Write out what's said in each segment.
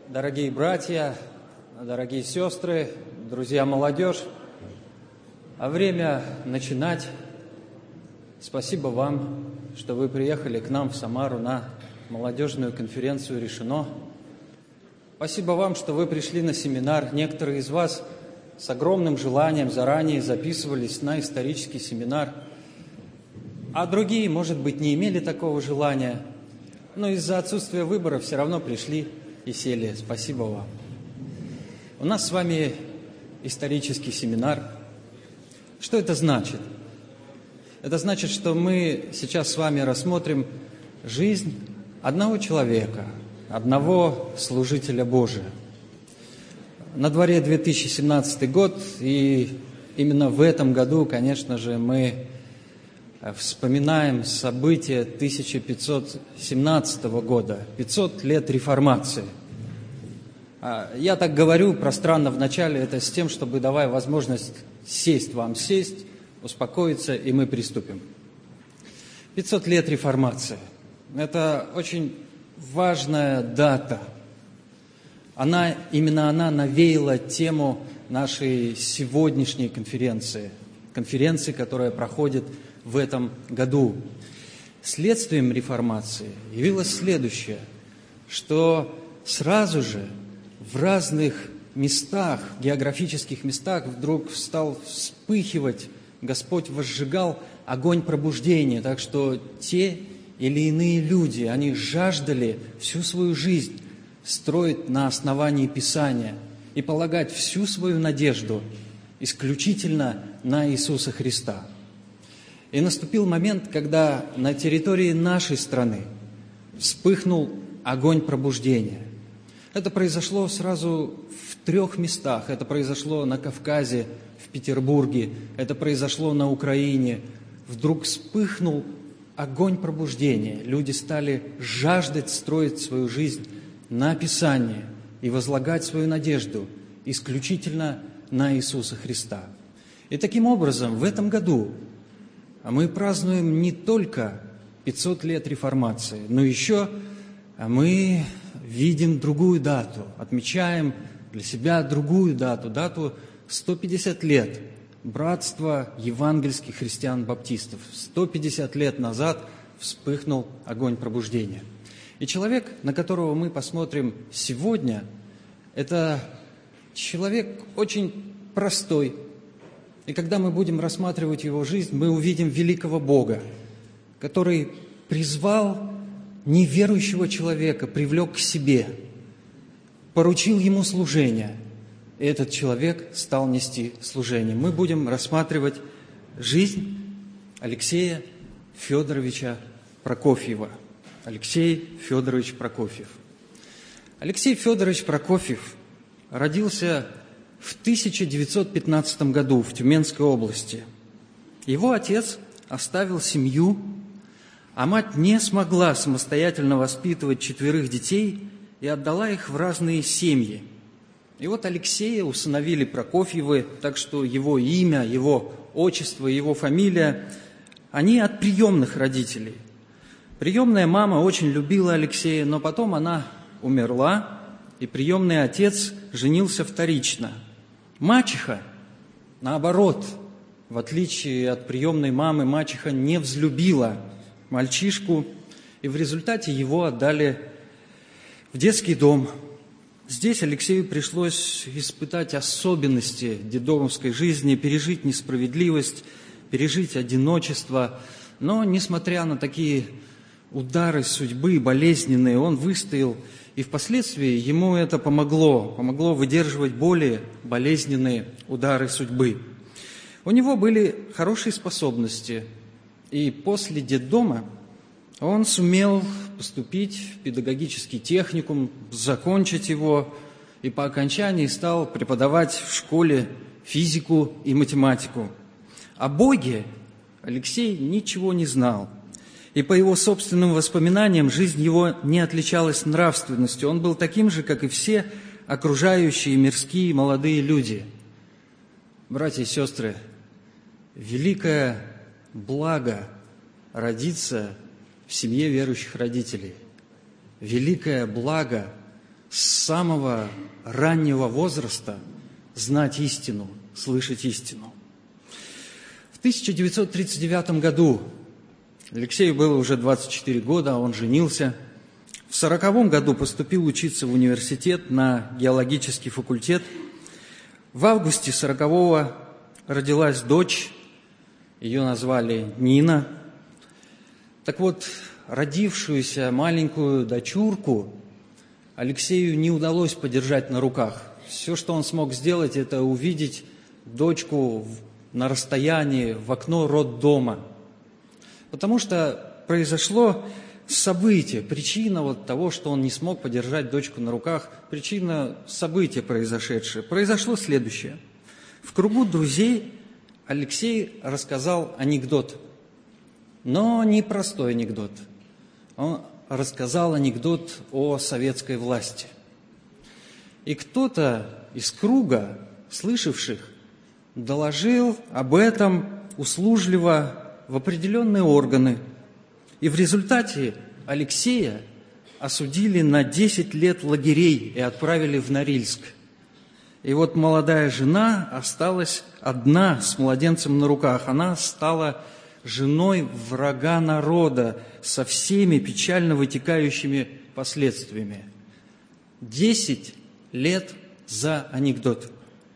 Дорогие братья, дорогие сестры, друзья, молодежь, время начинать. Спасибо вам, что вы приехали к нам в Самару на молодежную конференцию «Решено». Спасибо вам, что вы пришли на семинар. Некоторые из вас с огромным желанием заранее записывались на исторический семинар, а другие, может быть, не имели такого желания, но из-за отсутствия выбора все равно пришли и сели. Спасибо вам. У нас с вами исторический семинар. Что это значит? Это значит, что мы сейчас с вами рассмотрим жизнь одного человека, одного служителя Божия. На дворе 2017 год, и именно в этом году, конечно же, мы вспоминаем события 1517 года, 500 лет реформации. Я так говорю пространно вначале, это с тем, чтобы давая возможность вам сесть, успокоиться, и мы приступим. 500 лет реформации. Это очень важная дата. Именно она навеяла тему нашей сегодняшней конференции, которая проходит в этом году. Следствием реформации явилось следующее, что сразу же в разных местах, географических местах вдруг стал вспыхивать, Господь возжигал огонь пробуждения, так что те или иные люди, они жаждали всю свою жизнь строить на основании Писания и полагать всю свою надежду исключительно на Иисуса Христа. И наступил момент, когда на территории нашей страны вспыхнул огонь пробуждения. Это произошло сразу в 3 местах. Это произошло на Кавказе, в Петербурге, это произошло на Украине. Вдруг вспыхнул огонь пробуждения. Люди стали жаждать строить свою жизнь на Писание и возлагать свою надежду исключительно на Иисуса Христа. И таким образом в этом году мы празднуем не только 500 лет реформации, но еще мы видим другую дату, отмечаем для себя другую дату 150 лет братства евангельских христиан-баптистов. 150 лет назад вспыхнул огонь пробуждения. И человек, на которого мы посмотрим сегодня, это человек очень простой. И когда мы будем рассматривать его жизнь, мы увидим великого Бога, который призвал неверующего человека, привлек к себе, поручил ему служение, и этот человек стал нести служение. Мы будем рассматривать жизнь Алексея Федоровича Прокофьева. Алексей Федорович Прокофьев. Алексей Федорович Прокофьев родился в 1915 году в Тюменской области. Его отец оставил семью, а мать не смогла самостоятельно воспитывать 4 детей и отдала их в разные семьи. И вот Алексея усыновили Прокофьевы, так что его имя, его отчество, его фамилия, они от приемных родителей. Приемная мама очень любила Алексея, но потом она умерла, и приемный отец женился вторично. Мачеха, наоборот, в отличие от приемной мамы, мачеха не взлюбила мальчишку, и в результате его отдали в детский дом. Здесь Алексею пришлось испытать особенности дедомовской жизни, пережить несправедливость, пережить одиночество. Но, несмотря на такие удары судьбы, болезненные, он выстоял, и впоследствии ему это помогло выдерживать более болезненные удары судьбы. У него были хорошие способности, и после детдома он сумел поступить в педагогический техникум, закончить его, и по окончании стал преподавать в школе физику и математику. О Боге Алексей ничего не знал. И по его собственным воспоминаниям, жизнь его не отличалась нравственностью. Он был таким же, как и все окружающие мирские молодые люди. Братья и сестры, великое благо родиться в семье верующих родителей. Великое благо с самого раннего возраста знать истину, слышать истину. В 1939 году Алексею было уже 24 года, он женился. В 1940 году поступил учиться в университет на геологический факультет. В августе 1940-го родилась дочь, ее назвали Нина. Так вот, родившуюся маленькую дочурку Алексею не удалось подержать на руках. Все, что он смог сделать, это увидеть дочку на расстоянии в окно роддома. Потому что произошло событие, причина вот того, что он не смог подержать дочку на руках, причина события произошедшее. Произошло следующее. В кругу друзей Алексей рассказал анекдот, но не простой анекдот. Он рассказал анекдот о советской власти. И кто-то из круга слышавших доложил об этом услужливо в определенные органы. И в результате Алексея осудили на 10 лет лагерей и отправили в Норильск. И вот молодая жена осталась одна с младенцем на руках. Она стала женой врага народа со всеми печально вытекающими последствиями. 10 лет за анекдот.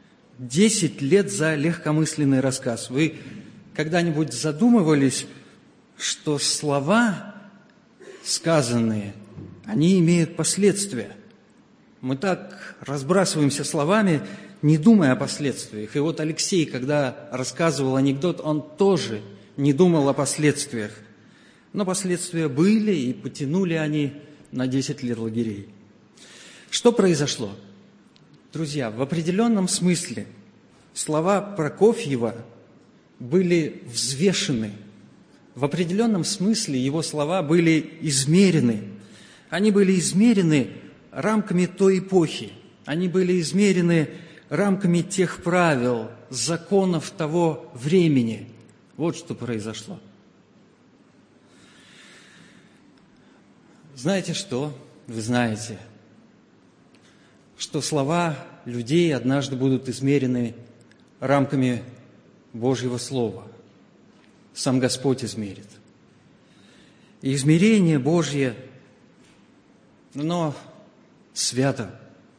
10 лет за легкомысленный рассказ. Вы когда-нибудь задумывались, что слова, сказанные, они имеют последствия? Мы так разбрасываемся словами, не думая о последствиях. И вот Алексей, когда рассказывал анекдот, он тоже не думал о последствиях. Но последствия были, и потянули они на 10 лет лагерей. Что произошло? Друзья, в определенном смысле слова Прокофьева были взвешены. В определенном смысле его слова были измерены. Они были измерены рамками той эпохи. Они были измерены рамками тех правил, законов того времени. Вот что произошло. Знаете что? Вы знаете, что слова людей однажды будут измерены рамками Божьего Слова. Сам Господь измерит. И измерение Божье, оно свято.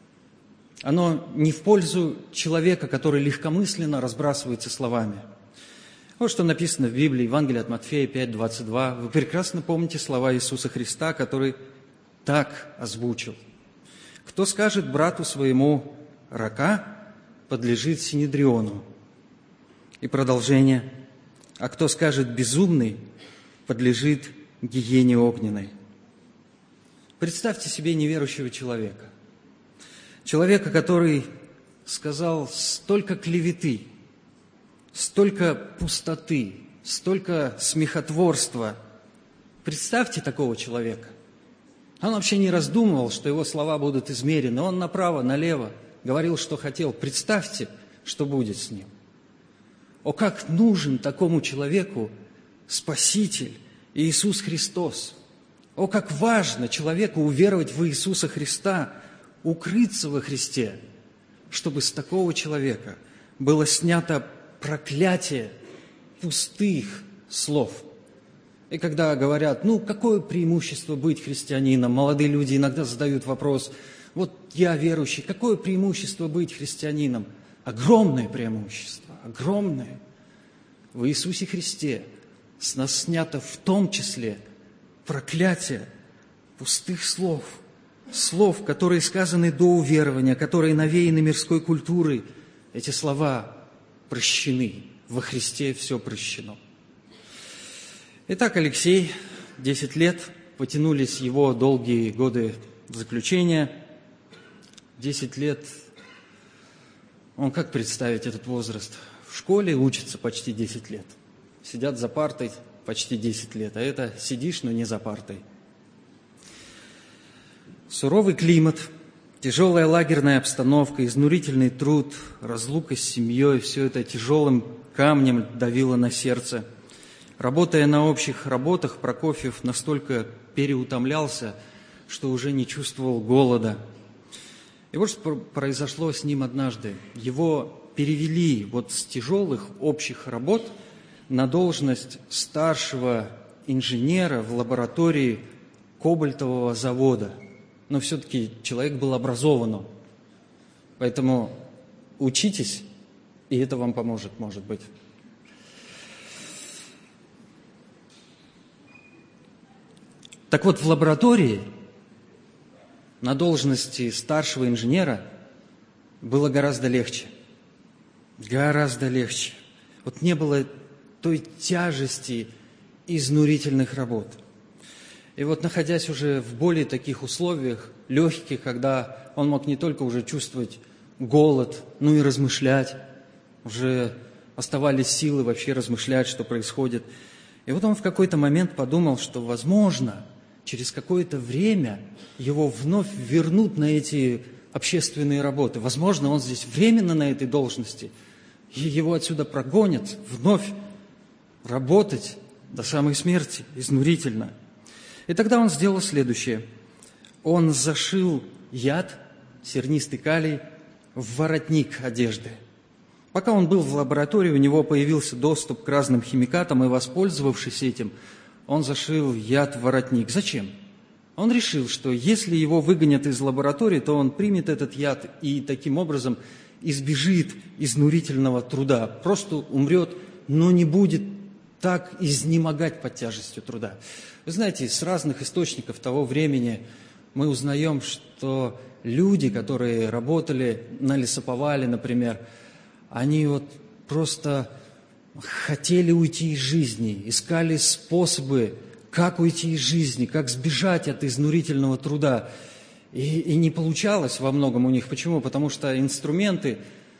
Оно не в пользу человека, который легкомысленно разбрасывается словами. Вот что написано в Библии, Евангелие от Матфея 5:22. Вы прекрасно помните слова Иисуса Христа, который так озвучил. «Кто скажет брату своему рака, подлежит синедриону». И продолжение. «А кто скажет безумный, подлежит гиене огненной». Представьте себе неверующего человека. Человека, который сказал столько клеветы, столько пустоты, столько смехотворства. Представьте такого человека. Он вообще не раздумывал, что его слова будут измерены. Он направо, налево говорил, что хотел. Представьте, что будет с ним. О, как нужен такому человеку Спаситель Иисус Христос. О, как важно человеку уверовать в Иисуса Христа, укрыться во Христе, чтобы с такого человека было снято проклятие пустых слов. И когда говорят, какое преимущество быть христианином, молодые люди иногда задают вопрос, вот я верующий, какое преимущество быть христианином? Огромное преимущество, огромное. В Иисусе Христе с нас снято в том числе проклятие пустых слов, слов, которые сказаны до уверования, которые навеяны мирской культурой. Эти слова прощены. Во Христе все прощено. Итак, Алексей, 10 лет, потянулись его долгие годы заключения. 10 лет, он как представить этот возраст? В школе учится почти 10 лет. Сидят за партой почти 10 лет, а это сидишь, но не за партой. Суровый климат, тяжелая лагерная обстановка, изнурительный труд, разлука с семьей – все это тяжелым камнем давило на сердце. Работая на общих работах, Прокофьев настолько переутомлялся, что уже не чувствовал голода. И вот что произошло с ним однажды. Его перевели вот с тяжелых общих работ на должность старшего инженера в лаборатории кобальтового завода. Но все-таки человек был образованным. Поэтому учитесь, и это вам поможет, может быть. Так вот, в лаборатории на должности старшего инженера было гораздо легче. Гораздо легче. Вот не было той тяжести изнурительных работ. И вот, находясь уже в более таких условиях, легких, когда он мог не только уже чувствовать голод, но и размышлять, уже оставались силы вообще размышлять, что происходит. И вот он в какой-то момент подумал, что, возможно, через какое-то время его вновь вернут на эти общественные работы. Возможно, он здесь временно на этой должности, и его отсюда прогонят вновь работать до самой смерти, изнурительно. И тогда он сделал следующее. Он зашил яд, сернистый калий, в воротник одежды. Пока он был в лаборатории, у него появился доступ к разным химикатам, и, воспользовавшись этим, он зашил яд в воротник. Зачем? Он решил, что если его выгонят из лаборатории, то он примет этот яд и таким образом избежит изнурительного труда. Просто умрет, но не будет так изнемогать под тяжестью труда. Вы знаете, с разных источников того времени мы узнаем, что люди, которые работали на лесоповале, например, они вот просто хотели уйти из жизни, искали способы, как уйти из жизни, как сбежать от изнурительного труда. И не получалось во многом у них. Почему? Потому что инструменты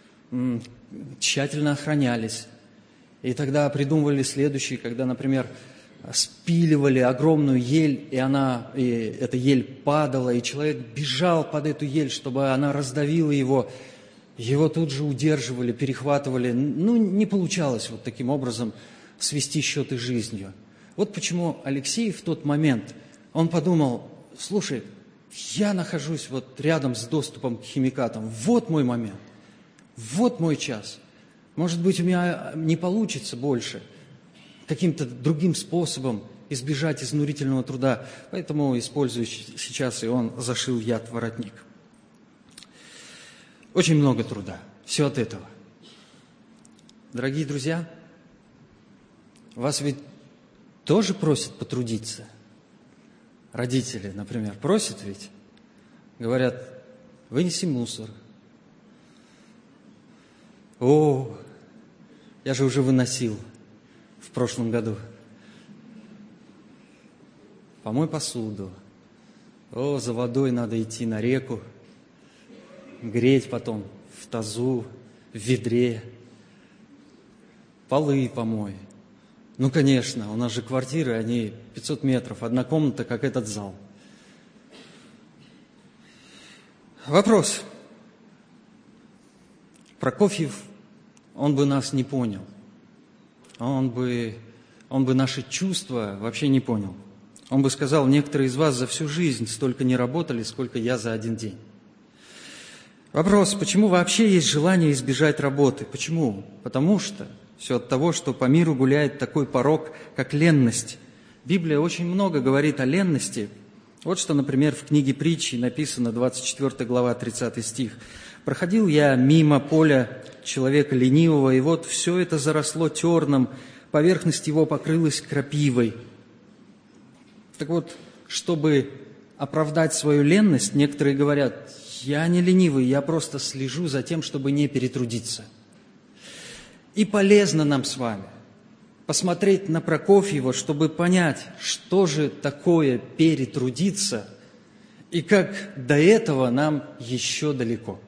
тщательно охранялись. И тогда придумывали следующее, когда, например, спиливали огромную ель, и эта ель падала, и человек бежал под эту ель, чтобы она раздавила его. Его тут же удерживали, перехватывали. Не получалось вот таким образом свести счеты с жизнью. Вот почему Алексей в тот момент, он подумал, слушай, я нахожусь вот рядом с доступом к химикатам, вот мой момент, вот мой час. Может быть, у меня не получится больше каким-то другим способом избежать изнурительного труда, поэтому использую сейчас, и он зашил яд в воротник. Очень много труда, все от этого. Дорогие друзья, вас ведь тоже просят потрудиться. Родители, например, просят ведь, говорят, вынеси мусор. О, я же уже выносил в прошлом году. Помой посуду. О, за водой надо идти на реку, греть потом в тазу, в ведре. Полы помой. Ну, конечно, у нас же квартиры, они 500 метров, одна комната, как этот зал. Вопрос. Прокофьев, он бы нас не понял. Он бы наши чувства вообще не понял. Он бы сказал, некоторые из вас за всю жизнь столько не работали, сколько я за один день. Вопрос, почему вообще есть желание избежать работы? Почему? Потому что все от того, что по миру гуляет такой порок, как ленность. Библия очень много говорит о ленности. Вот что, например, в книге Притчи написано, 24 глава, 30 стих. «Проходил я мимо поля человека ленивого, и вот все это заросло терном, поверхность его покрылась крапивой». Так вот, чтобы оправдать свою ленность, некоторые говорят, я не ленивый, я просто слежу за тем, чтобы не перетрудиться. И полезно нам с вами посмотреть на Прокофьева, чтобы понять, что же такое перетрудиться и как до этого нам еще далеко.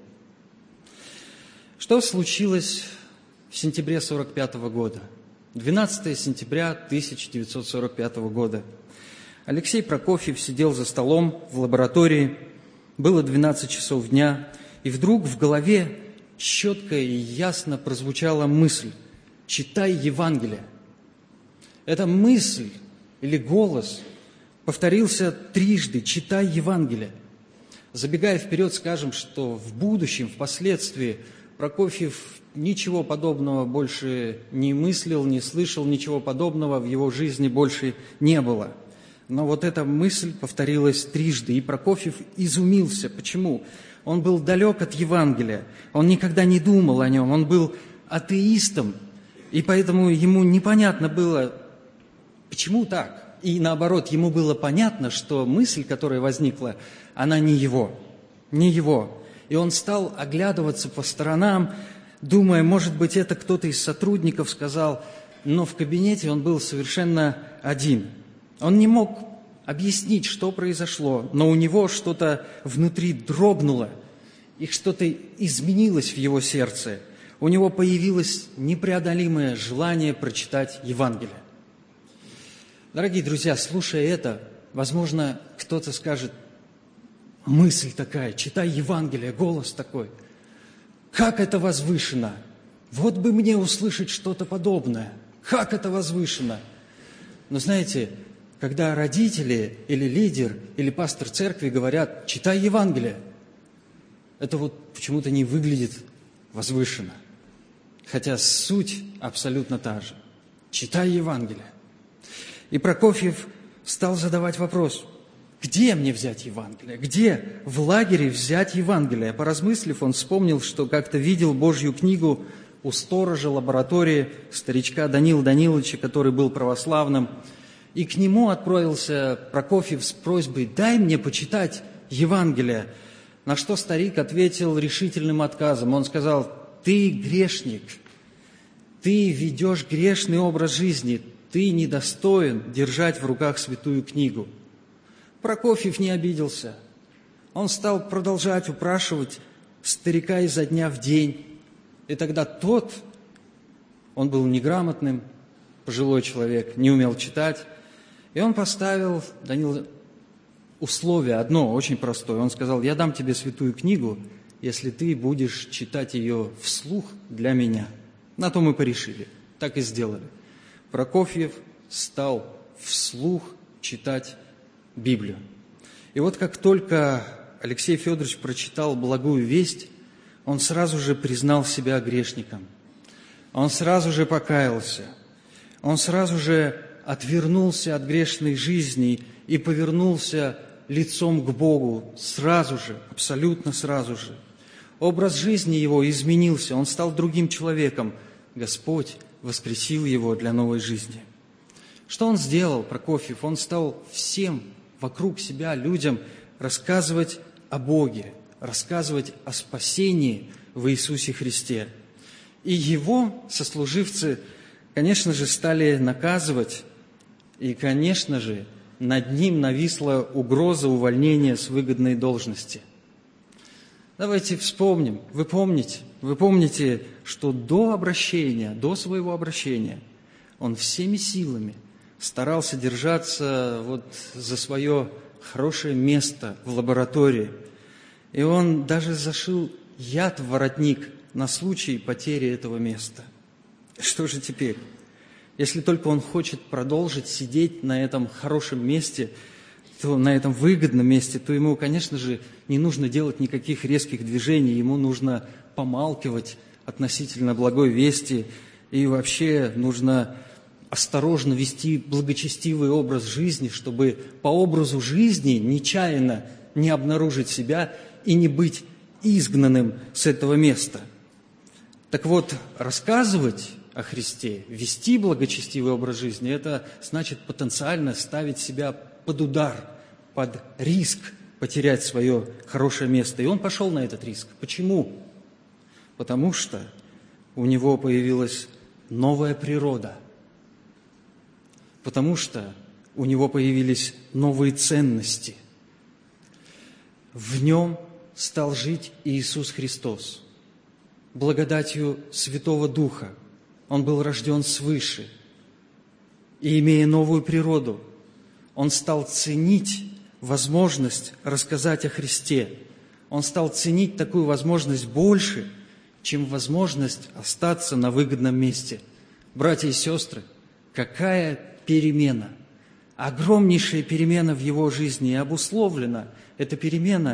Что случилось в сентябре 1945 года? 12 сентября 1945 года. Алексей Прокофьев сидел за столом в лаборатории, было 12 часов дня, и вдруг в голове четко и ясно прозвучала мысль «Читай Евангелие». Эта мысль или голос повторился трижды «Читай Евангелие». Забегая вперед, скажем, что в будущем, впоследствии, Прокофьев ничего подобного больше не мыслил, не слышал, ничего подобного в его жизни больше не было. Но вот эта мысль повторилась трижды, и Прокофьев изумился. Почему? Он был далек от Евангелия, он никогда не думал о нем, он был атеистом, и поэтому ему непонятно было, почему так. И наоборот, ему было понятно, что мысль, которая возникла, она не его. И он стал оглядываться по сторонам, думая, может быть, это кто-то из сотрудников сказал, но в кабинете он был совершенно один. Он не мог объяснить, что произошло, но у него что-то внутри дрогнуло, и что-то изменилось в его сердце. У него появилось непреодолимое желание прочитать Евангелие. Дорогие друзья, слушая это, возможно, кто-то скажет, мысль такая, читай Евангелие, голос такой. Как это возвышено! Вот бы мне услышать что-то подобное. Как это возвышено! Но знаете, когда родители или лидер, или пастор церкви говорят, читай Евангелие, это вот почему-то не выглядит возвышенно. Хотя суть абсолютно та же. Читай Евангелие. И Прокофьев стал задавать вопрос, где мне взять Евангелие? Где в лагере взять Евангелие? Поразмыслив, он вспомнил, что как-то видел Божью книгу у сторожа лаборатории старичка Данила Даниловича, который был православным. И к нему отправился Прокофьев с просьбой, дай мне почитать Евангелие. На что старик ответил решительным отказом. Он сказал, ты грешник, ты ведешь грешный образ жизни, ты недостоин держать в руках святую книгу. Прокофьев не обиделся. Он стал продолжать упрашивать старика изо дня в день. И тогда тот, он был неграмотным, пожилой человек, не умел читать, и он поставил Данилу условие одно, очень простое. Он сказал, я дам тебе святую книгу, если ты будешь читать ее вслух для меня. На то мы порешили, так и сделали. Прокофьев стал вслух читать Библию. И вот как только Алексей Федорович прочитал благую весть, он сразу же признал себя грешником. Он сразу же покаялся. Он сразу же отвернулся от грешной жизни и повернулся лицом к Богу. Сразу же, абсолютно сразу же. Образ жизни его изменился, он стал другим человеком. Господь воскресил его для новой жизни. Что он сделал, Прокофьев? Он стал всем вокруг себя, людям, рассказывать о Боге, рассказывать о спасении в Иисусе Христе. И его сослуживцы, конечно же, стали наказывать, и, конечно же, над ним нависла угроза увольнения с выгодной должности. Давайте вспомним, вы помните, что до своего обращения, он всеми силами старался держаться вот за свое хорошее место в лаборатории. И он даже зашил яд в воротник на случай потери этого места. Что же теперь? Если только он хочет продолжить сидеть на этом хорошем месте, то на этом выгодном месте, то ему, конечно же, не нужно делать никаких резких движений, ему нужно помалкивать относительно благой вести, и вообще нужно осторожно вести благочестивый образ жизни, чтобы по образу жизни нечаянно не обнаружить себя и не быть изгнанным с этого места. Так вот, рассказывать о Христе, вести благочестивый образ жизни, это значит потенциально ставить себя под удар, под риск потерять свое хорошее место. И он пошел на этот риск. Почему? Потому что у него появилась новая природа. Потому что у него появились новые ценности. В нем стал жить Иисус Христос. Благодатью Святого Духа он был рожден свыше. И, имея новую природу, он стал ценить возможность рассказать о Христе. Он стал ценить такую возможность больше, чем возможность остаться на выгодном месте. Братья и сестры, какая перемена! Огромнейшая перемена в его жизни, и обусловлена эта перемена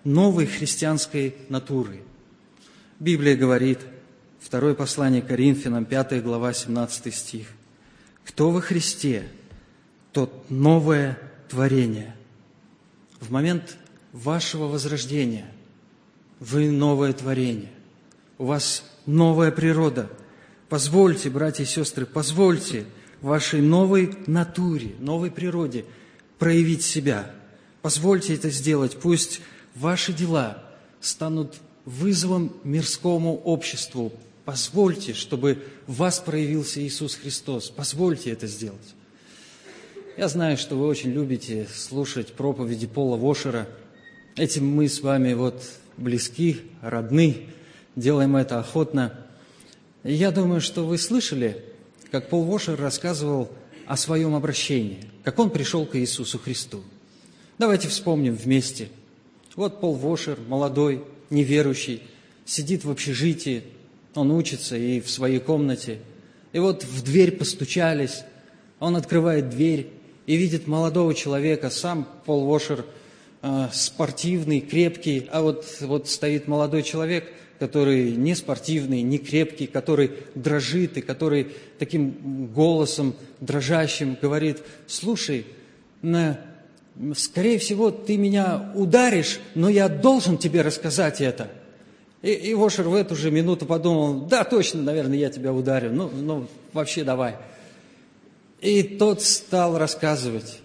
новой христианской натуры. Библия говорит, второе послание Коринфянам, 5 глава, 17 стих. «Кто во Христе, тот новое творение». В момент вашего возрождения вы новое творение. У вас новая природа. Позвольте, братья и сестры, позвольте вашей новой натуре, новой природе проявить себя. Позвольте это сделать. Пусть ваши дела станут вызовом мирскому обществу. Позвольте, чтобы в вас проявился Иисус Христос. Позвольте это сделать. Я знаю, что вы очень любите слушать проповеди Пола Вошера. Этим мы с вами близки, родны, делаем это охотно. И я думаю, что вы слышали, как Пол Вошер рассказывал о своем обращении, как он пришел к Иисусу Христу. Давайте вспомним вместе. Вот Пол Вошер, молодой, неверующий, сидит в общежитии, он учится и в своей комнате. И вот в дверь постучались, он открывает дверь и видит молодого человека. Сам Пол Вошер спортивный, крепкий, а вот стоит молодой человек, который не спортивный, не крепкий, который дрожит и который таким голосом дрожащим говорит: «Слушай, скорее всего, ты меня ударишь, но я должен тебе рассказать это». И Вошер в эту же минуту подумал: да, точно, наверное, я тебя ударю, ну вообще давай. И тот стал рассказывать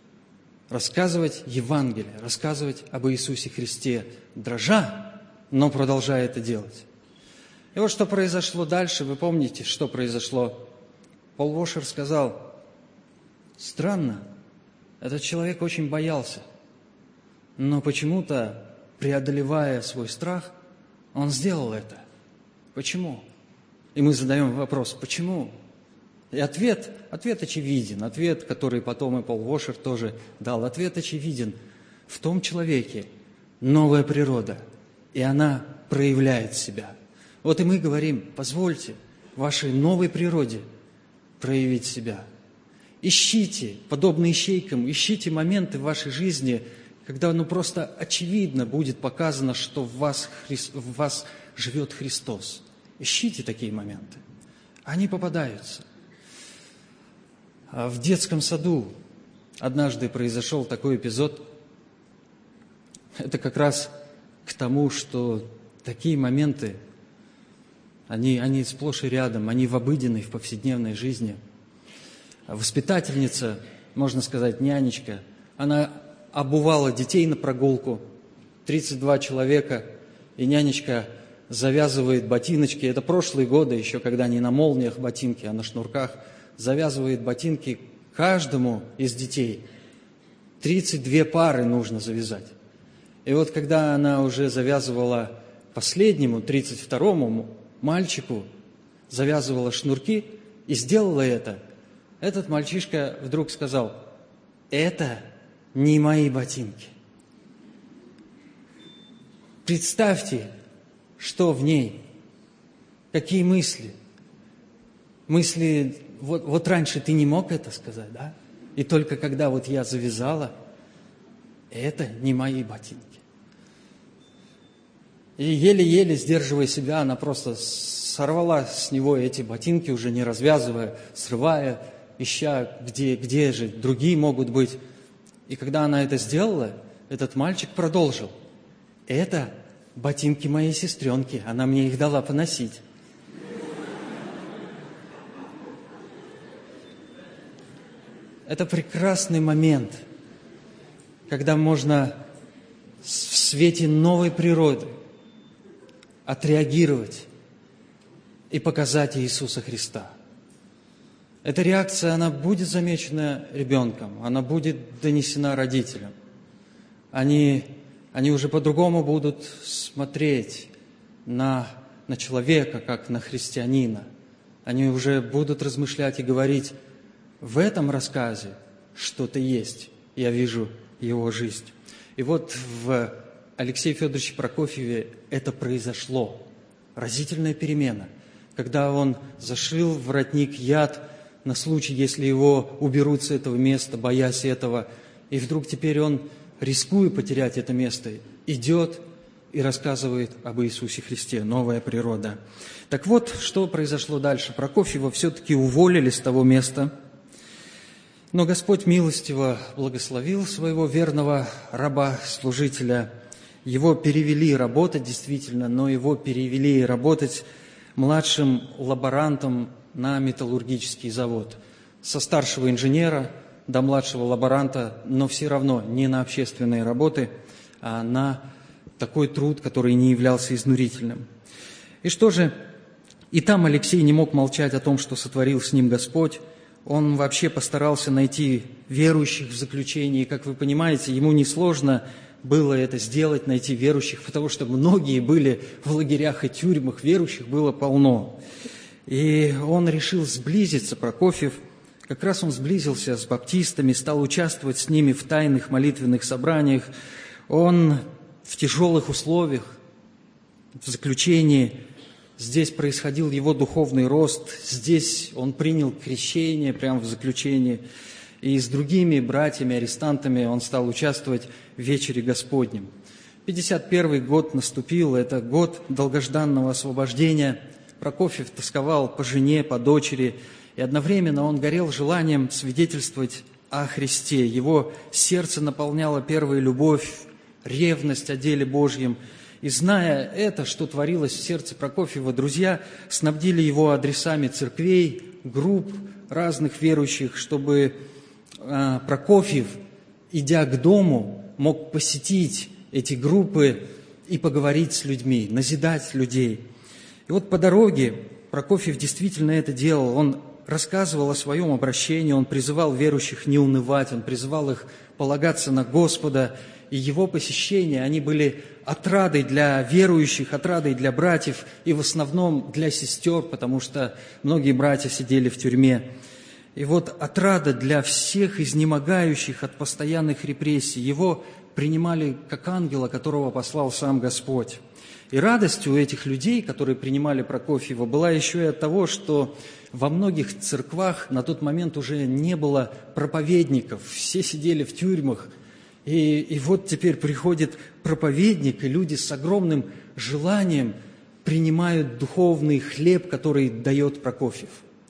Евангелие, рассказывать об Иисусе Христе, дрожа, но продолжая это делать. И вот что произошло дальше, вы помните, что произошло? Пол Вошер сказал: странно, этот человек очень боялся, но почему-то, преодолевая свой страх, он сделал это. Почему? И мы задаем вопрос: почему? И ответ очевиден, ответ, который потом и Пол Вошер тоже дал, ответ очевиден. В том человеке новая природа, и она проявляет себя. Вот и мы говорим: позвольте вашей новой природе проявить себя. Ищите, подобно ищейкам, ищите моменты в вашей жизни, когда просто очевидно будет показано, что в вас живет Христос. Ищите такие моменты. Они попадаются. В детском саду однажды произошел такой эпизод. Это как раз к тому, что такие моменты, они сплошь и рядом, они в обыденной, в повседневной жизни. Воспитательница, можно сказать, нянечка, она обувала детей на прогулку, 32 человека, и нянечка завязывает ботиночки. Это прошлые годы, еще когда не на молниях ботинки, а на шнурках. Завязывает ботинки каждому из детей. 32 пары нужно завязать. И вот когда она уже завязывала последнему, 32-му мальчику, завязывала шнурки и сделала это, этот мальчишка вдруг сказал: это не мои ботинки. Представьте, что в ней, какие мысли. Мысли: вот раньше ты не мог это сказать, да? И только когда я завязала, это не мои ботинки. И еле-еле, сдерживая себя, она просто сорвала с него эти ботинки, уже не развязывая, срывая, ища, где же другие могут быть. И когда она это сделала, этот мальчик продолжил: это ботинки моей сестренки, она мне их дала поносить. Это прекрасный момент, когда можно в свете новой природы отреагировать и показать Иисуса Христа. Эта реакция, она будет замечена ребенком, она будет донесена родителям. Они уже по-другому будут смотреть на человека, как на христианина. Они уже будут размышлять и говорить: в этом рассказе что-то есть, я вижу его жизнь. И вот в Алексее Федоровиче Прокофьеве это произошло. Разительная перемена, когда он зашил в воротник яд на случай, если его уберут с этого места, боясь этого. И вдруг теперь он, рискуя потерять это место, идет и рассказывает об Иисусе Христе, новая природа. Так вот, что произошло дальше. Прокофьева все-таки уволили с того места, но Господь милостиво благословил своего верного раба-служителя. Его перевели работать действительно, но его перевели работать младшим лаборантом на металлургический завод. Со старшего инженера до младшего лаборанта, но все равно не на общественные работы, а на такой труд, который не являлся изнурительным. И что же? И там Алексей не мог молчать о том, что сотворил с ним Господь. Он вообще постарался найти верующих в заключении. Как вы понимаете, ему несложно было это сделать, найти верующих, потому что многие были в лагерях и тюрьмах, верующих было полно. И он решил сблизиться, Прокофьев. Как раз он сблизился с баптистами, стал участвовать с ними в тайных молитвенных собраниях. Он в тяжелых условиях, в заключении, здесь происходил его духовный рост, здесь он принял крещение прямо в заключении. И с другими братьями-арестантами он стал участвовать в вечере Господнем. 51-й год наступил, это год долгожданного освобождения. Прокофьев тосковал по жене, по дочери, и одновременно он горел желанием свидетельствовать о Христе. Его сердце наполняло первая любовь, ревность о деле Божьем. И зная это, что творилось в сердце Прокофьева, друзья снабдили его адресами церквей, групп разных верующих, чтобы Прокофьев, идя к дому, мог посетить эти группы и поговорить с людьми, назидать людей. И вот по дороге Прокофьев действительно это делал. Он рассказывал о своем обращении, он призывал верующих не унывать, он призывал их полагаться на Господа. И его посещения, они были отрадой для верующих, отрадой для братьев и в основном для сестер, потому что многие братья сидели в тюрьме. И вот отрада для всех изнемогающих от постоянных репрессий. Его принимали как ангела, которого послал сам Господь. И радость у этих людей, которые принимали Прокофьева, была еще и от того, что во многих церквах на тот момент уже не было проповедников, все сидели в тюрьмах. И вот теперь приходит проповедник, и люди с огромным желанием принимают духовный хлеб, который дает Прокофьев.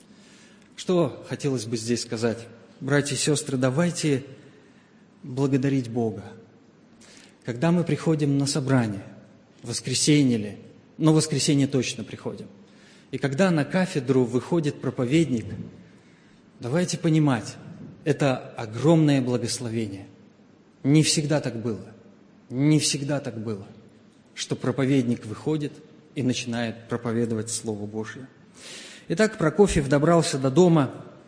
Что хотелось бы здесь сказать? Братья и сестры, давайте благодарить Бога. Когда мы приходим на собрание, в воскресенье ли, но в воскресенье точно приходим, и когда на кафедру выходит проповедник, давайте понимать, это огромное благословение. Не всегда так было. Не всегда так было, что проповедник выходит и начинает проповедовать Слово Божье. Итак, Прокофьев добрался до дома.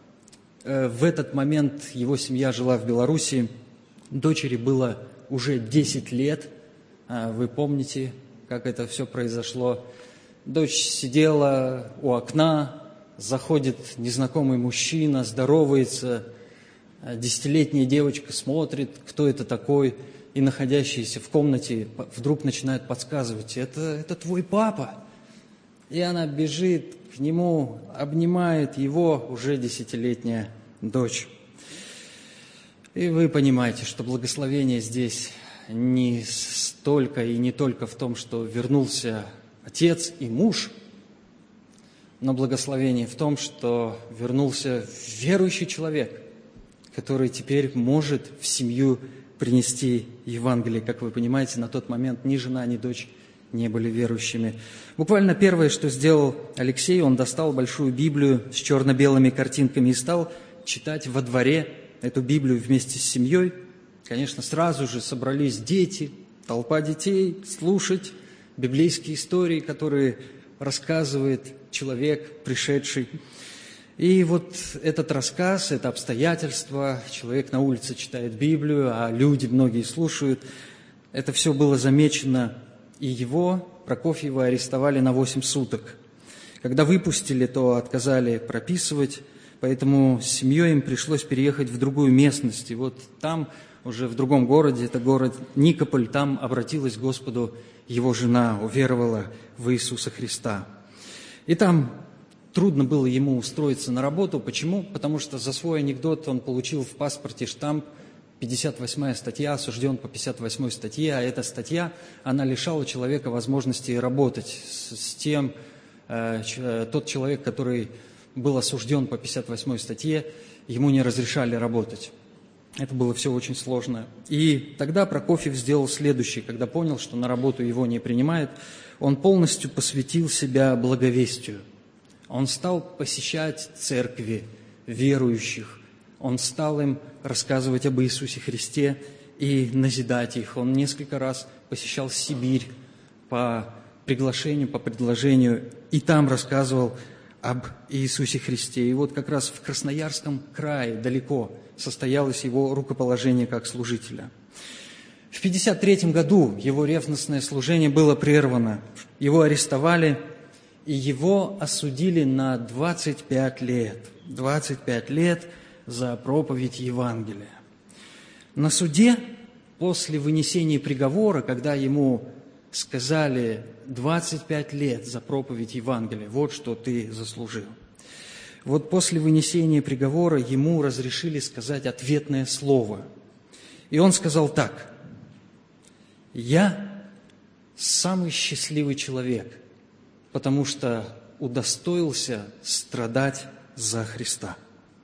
В этот момент его семья жила в Белоруссии. Дочери было уже 10 лет. Вы помните, как это все произошло. Дочь сидела у окна, заходит незнакомый мужчина, здоровается. 10-летняя девочка смотрит, кто это такой, и находящиеся в комнате вдруг начинают подсказывать: это твой папа. И она бежит к нему, обнимает его, уже 10-летняя дочь. И вы понимаете, что благословение здесь не столько и не только в том, что вернулся отец и муж, но благословение в том, что вернулся верующий человек, который теперь может в семью принести Евангелие. Как вы понимаете, на тот момент ни жена, ни дочь не были верующими. Буквально первое, что сделал Алексей, он достал большую Библию с черно-белыми картинками и стал читать во дворе эту Библию вместе с семьей. Конечно, сразу же собрались дети, толпа детей, слушать библейские истории, которые рассказывает человек, пришедший. И вот этот рассказ, это обстоятельство, человек на улице читает Библию, а люди многие слушают, это все было замечено, и его, Прокофьева, арестовали на 8 суток. Когда выпустили, то отказали прописывать, поэтому с семьей им пришлось переехать в другую местность. И вот там, уже в другом городе, это город Никополь, там обратилась к Господу его жена, уверовала в Иисуса Христа. И там трудно было ему устроиться на работу. Почему? Потому что за свой анекдот он получил в паспорте штамп 58-я статья, осужден по 58-й статье, а эта статья, она лишала человека возможности работать с тем, тот человек, который был осужден по 58-й статье, ему не разрешали работать. Это было все очень сложно. И тогда Прокофьев сделал следующее, когда понял, что на работу его не принимают, он полностью посвятил себя благовестию. Он стал посещать церкви верующих, он стал им рассказывать об Иисусе Христе и назидать их. Он несколько раз посещал Сибирь по приглашению, по предложению, и там рассказывал об Иисусе Христе. И вот как раз в Красноярском крае далеко состоялось его рукоположение как служителя. В 1953 году его ревностное служение было прервано. Его арестовали, и его осудили на 25 лет. 25 лет за проповедь Евангелия. На суде, после вынесения приговора, когда ему сказали 25 лет за проповедь Евангелия, вот что ты заслужил. Вот после вынесения приговора ему разрешили сказать ответное слово. И он сказал так: «Я самый счастливый человек, потому что удостоился страдать за Христа».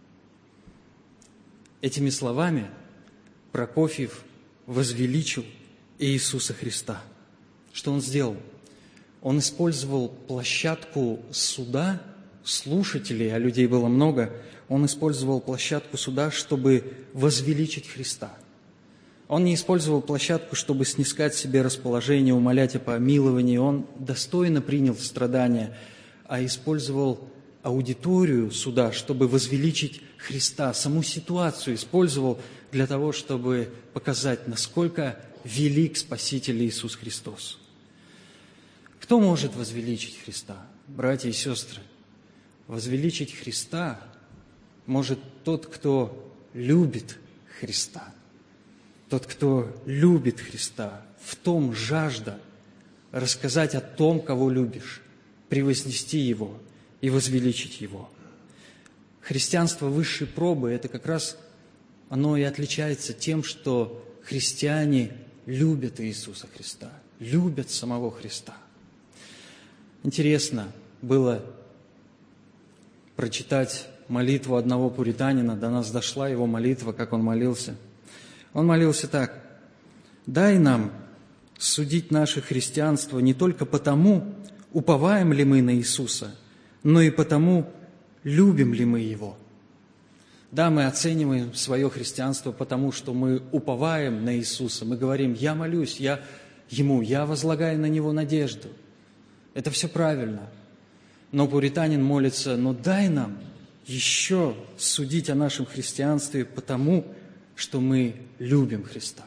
Этими словами Прокофьев возвеличил Иисуса Христа. Что он сделал? Он использовал площадку суда слушателей, а людей было много, он использовал площадку суда, чтобы возвеличить Христа. Он не использовал площадку, чтобы снискать себе расположение, умолять о помиловании. Он достойно принял страдания, а использовал аудиторию суда, чтобы возвеличить Христа. Саму ситуацию использовал для того, чтобы показать, насколько велик Спаситель Иисус Христос. Кто может возвеличить Христа? Братья и сестры, возвеличить Христа может тот, кто любит Христа. Тот, кто любит Христа, в том жажда рассказать о том, кого любишь, превознести Его и возвеличить Его. Христианство высшей пробы – это как раз оно и отличается тем, что христиане любят Иисуса Христа, любят самого Христа. Интересно было прочитать молитву одного пуританина. До нас дошла его молитва, как он молился. Он молился так: «Дай нам судить наше христианство не только потому, уповаем ли мы на Иисуса, но и потому, любим ли мы Его». Да, мы оцениваем свое христианство потому, что мы уповаем на Иисуса. Мы говорим: «Я молюсь, я возлагаю на Него надежду». Это все правильно. Но пуританин молится: «Но дай нам еще судить о нашем христианстве потому, что мы любим Христа».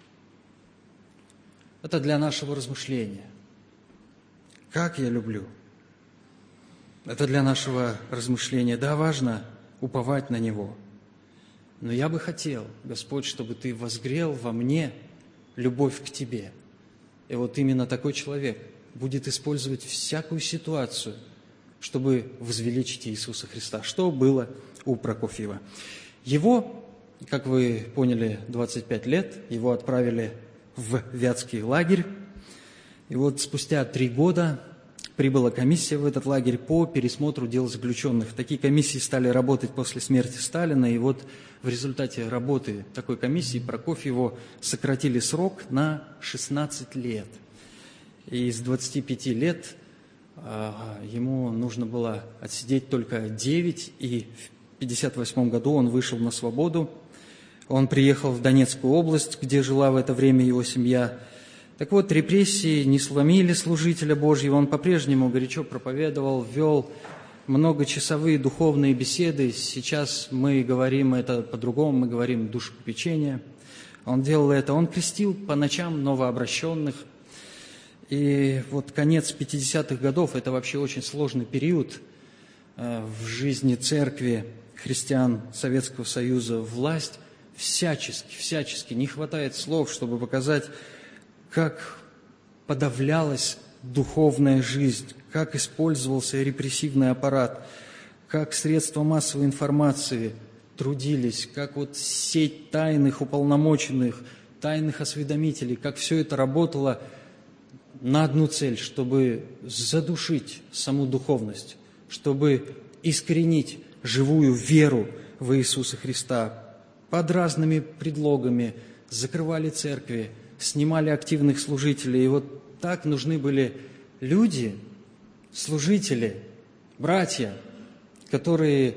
Это для нашего размышления. Как я люблю? Это для нашего размышления. Да, важно уповать на Него. Но я бы хотел, Господь, чтобы Ты возгрел во мне любовь к Тебе. И вот именно такой человек будет использовать всякую ситуацию, чтобы возвеличить Иисуса Христа. Что было у Прокофьева? Его, как вы поняли, 25 лет, его отправили в Вятский лагерь. И вот спустя 3 года прибыла комиссия в этот лагерь по пересмотру дел заключенных. Такие комиссии стали работать после смерти Сталина, и вот в результате работы такой комиссии Прокофьеву сократили срок на 16 лет. И из 25 лет ему нужно было отсидеть только 9, и в 1958 году он вышел на свободу. Он приехал в Донецкую область, где жила в это время его семья. Так вот, репрессии не сломили служителя Божьего, он по-прежнему горячо проповедовал, вел многочасовые духовные беседы. Сейчас мы говорим это по-другому, мы говорим душепопечение. Он делал это, он крестил по ночам новообращенных. И вот конец 50-х годов – это вообще очень сложный период в жизни церкви, христиан Советского Союза. Власть всячески не хватает слов, чтобы показать, как подавлялась духовная жизнь, как использовался репрессивный аппарат, как средства массовой информации трудились, как вот сеть тайных уполномоченных, тайных осведомителей, как все это работало на одну цель, чтобы задушить саму духовность, чтобы искоренить живую веру в Иисуса Христа. Под разными предлогами закрывали церкви, снимали активных служителей. И вот так нужны были люди, служители, братья, которые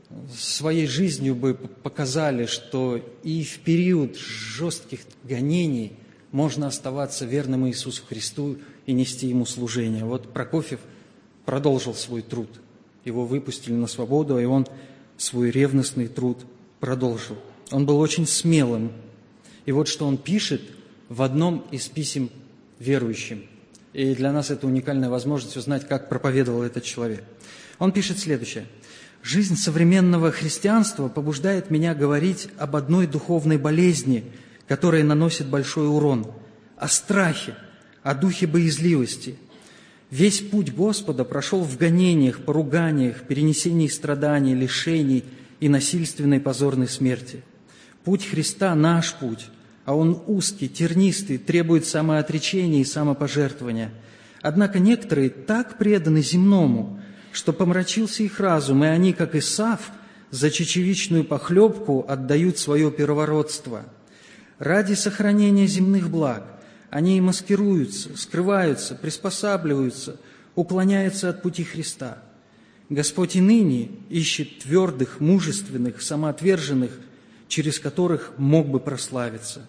своей жизнью бы показали, что и в период жестких гонений можно оставаться верным Иисусу Христу и нести Ему служение. Вот Прокофьев продолжил свой труд. Его выпустили на свободу, и он свой ревностный труд продолжил. Он был очень смелым. И вот что он пишет в одном из писем верующим. И для нас это уникальная возможность узнать, как проповедовал этот человек. Он пишет следующее. «Жизнь современного христианства побуждает меня говорить об одной духовной болезни, которая наносит большой урон, о страхе, о духе боязливости. Весь путь Господа прошел в гонениях, поруганиях, перенесении страданий, лишений и насильственной позорной смерти. Путь Христа – наш путь, а он узкий, тернистый, требует самоотречения и самопожертвования. Однако некоторые так преданы земному, что помрачился их разум, и они, как Исав, за чечевичную похлебку отдают свое первородство. Ради сохранения земных благ они и маскируются, скрываются, приспосабливаются, уклоняются от пути Христа. Господь и ныне ищет твердых, мужественных, самоотверженных, через которых мог бы прославиться.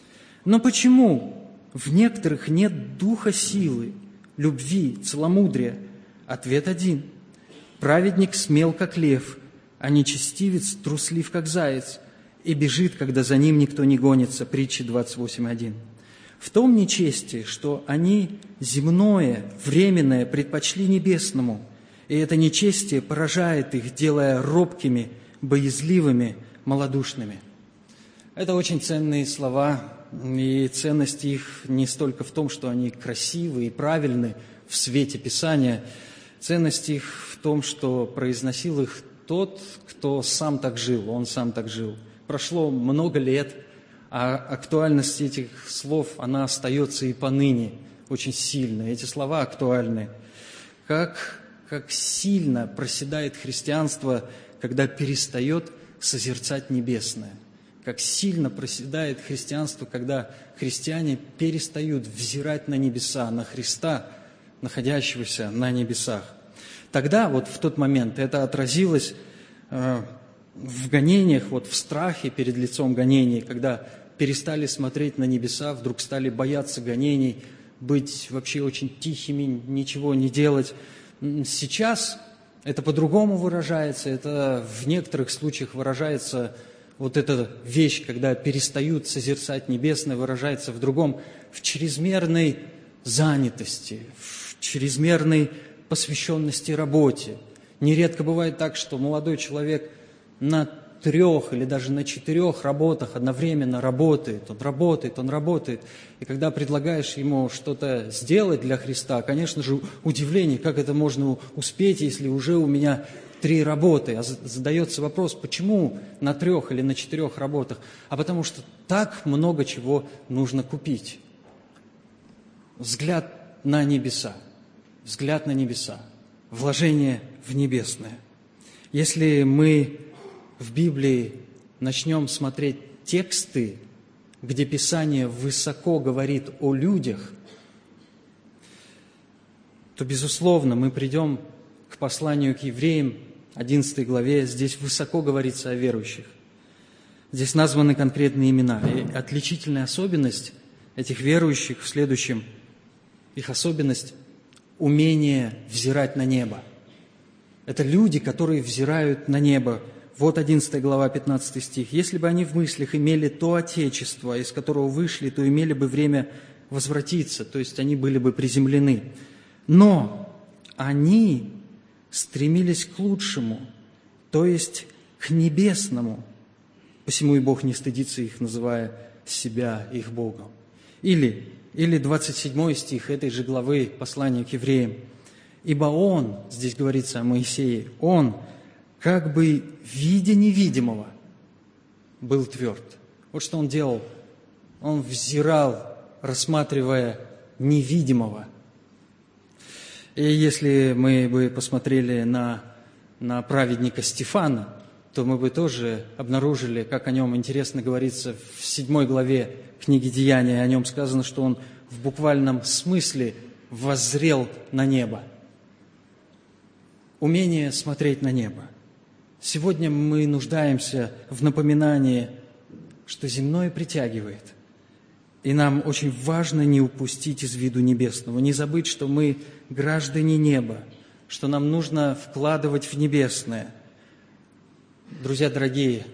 Но почему в некоторых нет духа силы, любви, целомудрия? Ответ один. Праведник смел, как лев, а нечестивец труслив, как заяц, и бежит, когда за ним никто не гонится. Притча 28:1. В том нечестии, что они земное, временное предпочли небесному, и это нечестие поражает их, делая робкими, боязливыми, малодушными». Это очень ценные слова, и ценность их не столько в том, что они красивы и правильны в свете Писания. Ценность их в том, что произносил их тот, кто сам так жил, он сам так жил. Прошло много лет, а актуальность этих слов, она остается и поныне очень сильно. Эти слова актуальны. Как сильно проседает христианство, когда перестает созерцать небесное. Как сильно проседает христианство, когда христиане перестают взирать на небеса, на Христа, находящегося на небесах. Тогда, вот в тот момент, это отразилось в гонениях, вот в страхе перед лицом гонений, когда перестали смотреть на небеса, вдруг стали бояться гонений, быть вообще очень тихими, ничего не делать. Сейчас это по-другому выражается, это в некоторых случаях выражается, вот эта вещь, когда перестают созерцать небесное, выражается в другом, в чрезмерной занятости, в чрезмерной посвященности работе. Нередко бывает так, что молодой человек на 3 или даже на 4 работах одновременно работает. И когда предлагаешь ему что-то сделать для Христа, конечно же, удивление, как это можно успеть, если уже у меня 3 работы. А задается вопрос, почему на 3 или на 4 работах? А потому что так много чего нужно купить. Взгляд на небеса, вложение в небесное. Если мы в Библии начнем смотреть тексты, где Писание высоко говорит о людях, то, безусловно, мы придем к посланию к евреям, 11 главе. Здесь высоко говорится о верующих. Здесь названы конкретные имена. И отличительная особенность этих верующих в следующем. Их особенность – умение взирать на небо. Это люди, которые взирают на небо. Вот 11 глава, 15 стих. «Если бы они в мыслях имели то отечество, из которого вышли, то имели бы время возвратиться», то есть они были бы приземлены. Но они стремились к лучшему, то есть к небесному. Посему и Бог не стыдится их, называя себя их Богом. Или 27 стих этой же главы послания к евреям. «Ибо Он», здесь говорится о Моисее, «Он, как бы видя невидимого, был тверд. Вот что он делал. Он взирал, рассматривая невидимого. И если мы бы посмотрели на праведника Стефана, то мы бы тоже обнаружили, как о нем интересно говорится в 7 главе книги Деяния. О нем сказано, что он в буквальном смысле воззрел на небо. Умение смотреть на небо. Сегодня мы нуждаемся в напоминании, что земное притягивает. И нам очень важно не упустить из виду небесного, не забыть, что мы граждане неба, что нам нужно вкладывать в небесное. Друзья дорогие,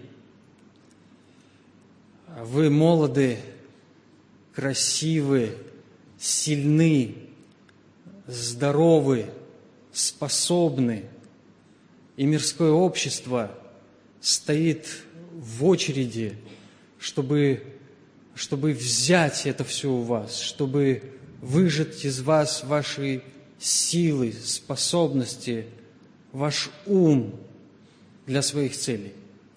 вы молоды, красивы, сильны, здоровы, способны, и мирское общество стоит в очереди, чтобы взять это все у вас, чтобы выжать из вас ваши силы, способности, ваш ум для своих целей.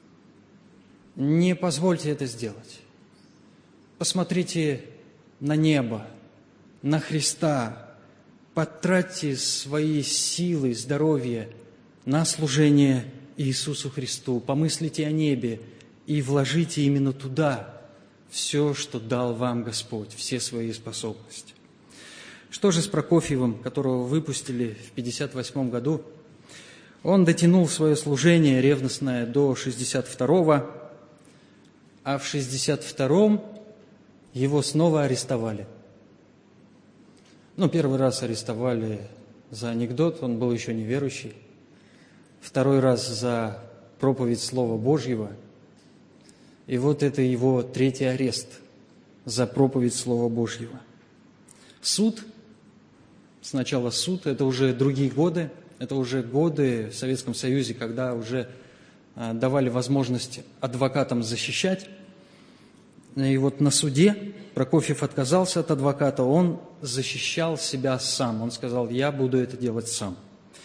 Не позвольте это сделать. Посмотрите на небо, на Христа, потратьте свои силы, здоровье на служение Иисусу Христу, помыслите о небе и вложите именно туда все, что дал вам Господь, все свои способности. Что же с Прокофьевым, которого выпустили в 1958 году? Он дотянул свое служение ревностное до 62-го, а в 62-м его снова арестовали. Первый раз арестовали за анекдот, он был еще неверующий. Второй раз за проповедь Слова Божьего. И вот это его 3-й арест за проповедь Слова Божьего. Суд, сначала суд, это уже другие годы, это уже годы в Советском Союзе, когда уже давали возможность адвокатам защищать. И вот на суде Прокофьев отказался от адвоката, он защищал себя сам. Он сказал: я буду это делать сам.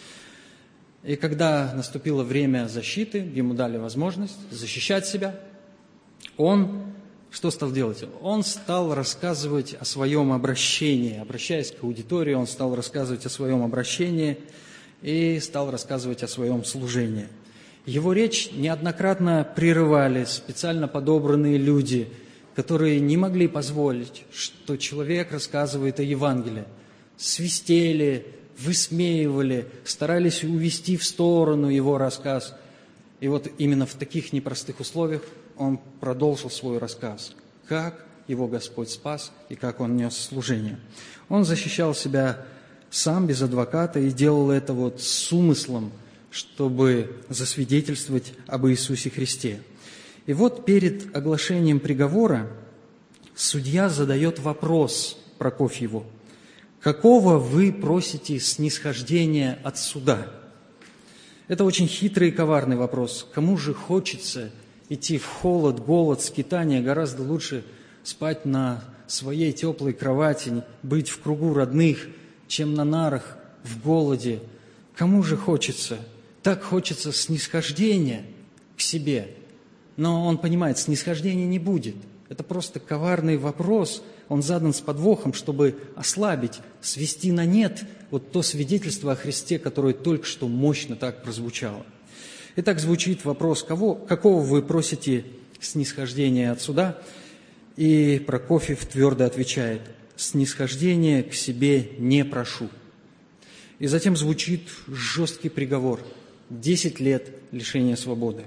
И когда наступило время защиты, ему дали возможность защищать себя, он что стал делать? Он стал рассказывать о своем обращении. Обращаясь к аудитории, он стал рассказывать о своем обращении и стал рассказывать о своем служении. Его речь неоднократно прерывали специально подобранные люди, которые не могли позволить, что человек рассказывает о Евангелии. Свистели, высмеивали, старались увести в сторону его рассказ. И вот именно в таких непростых условиях он продолжил свой рассказ, как его Господь спас и как он нес служение. Он защищал себя сам, без адвоката, и делал это вот с умыслом, чтобы засвидетельствовать об Иисусе Христе. И вот перед оглашением приговора судья задает вопрос Прокофьеву: «Какого вы просите снисхождения от суда?» Это очень хитрый и коварный вопрос. Кому же хочется идти в холод, голод, скитание? Гораздо лучше спать на своей теплой кровати, быть в кругу родных, чем на нарах в голоде. Кому же хочется? Так хочется снисхождения к себе. Но он понимает, снисхождения не будет. Это просто коварный вопрос. Он задан с подвохом, чтобы ослабить, свести на нет вот то свидетельство о Христе, которое только что мощно так прозвучало. Итак, звучит вопрос: какого вы просите снисхождения от суда? И Прокофьев твердо отвечает: снисхождения к себе не прошу. И затем звучит жесткий приговор: 10 лет лишения свободы.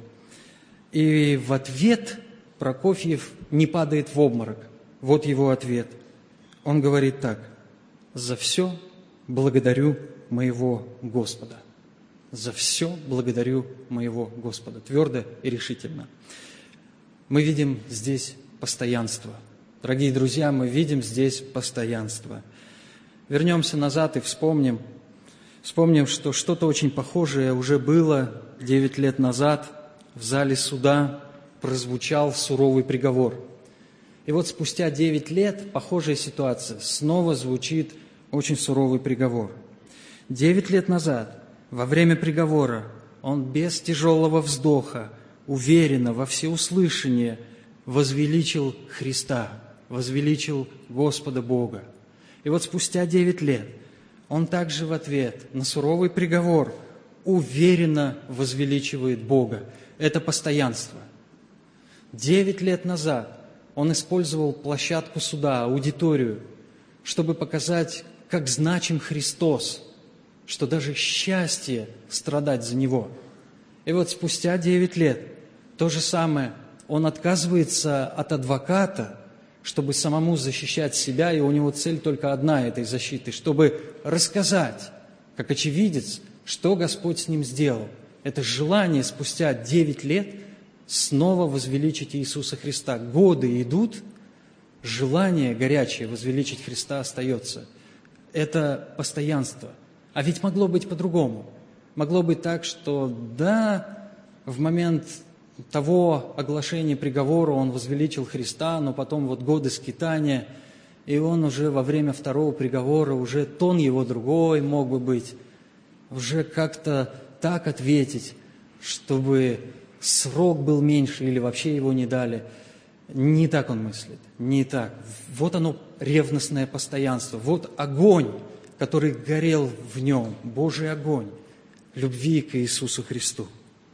И в ответ Прокофьев не падает в обморок. Вот его ответ. Он говорит так: «За все благодарю моего Господа». За все благодарю моего Господа. Твердо и решительно. Мы видим здесь постоянство. Дорогие друзья, мы видим здесь постоянство. Вернемся назад и вспомним, что что-то очень похожее уже было 9 лет назад. В зале суда прозвучал суровый приговор. И вот спустя 9 лет похожая ситуация. Снова звучит очень суровый приговор. 9 лет назад, во время приговора, он без тяжелого вздоха уверенно, во всеуслышание возвеличил Христа, возвеличил Господа Бога. И вот спустя 9 лет он также в ответ на суровый приговор уверенно возвеличивает Бога. Это постоянство. 9 лет назад он использовал площадку суда, аудиторию, чтобы показать, как значим Христос, что даже счастье страдать за Него. И вот спустя 9 лет то же самое. Он отказывается от адвоката, чтобы самому защищать себя, и у него цель только одна этой защиты, чтобы рассказать, как очевидец, что Господь с ним сделал. Это желание спустя 9 лет снова возвеличить Иисуса Христа. Годы идут, желание горячее возвеличить Христа остается. Это постоянство. А ведь могло быть по-другому. Могло быть так, что да, в момент того оглашения приговора он возвеличил Христа, но потом вот годы скитания, и он уже во время второго приговора, уже тон его другой мог бы быть, уже как-то так ответить, чтобы срок был меньше или вообще его не дали. Не так он мыслит, не так. Вот оно, ревностное постоянство, вот огонь, который горел в нем, Божий огонь любви к Иисусу Христу.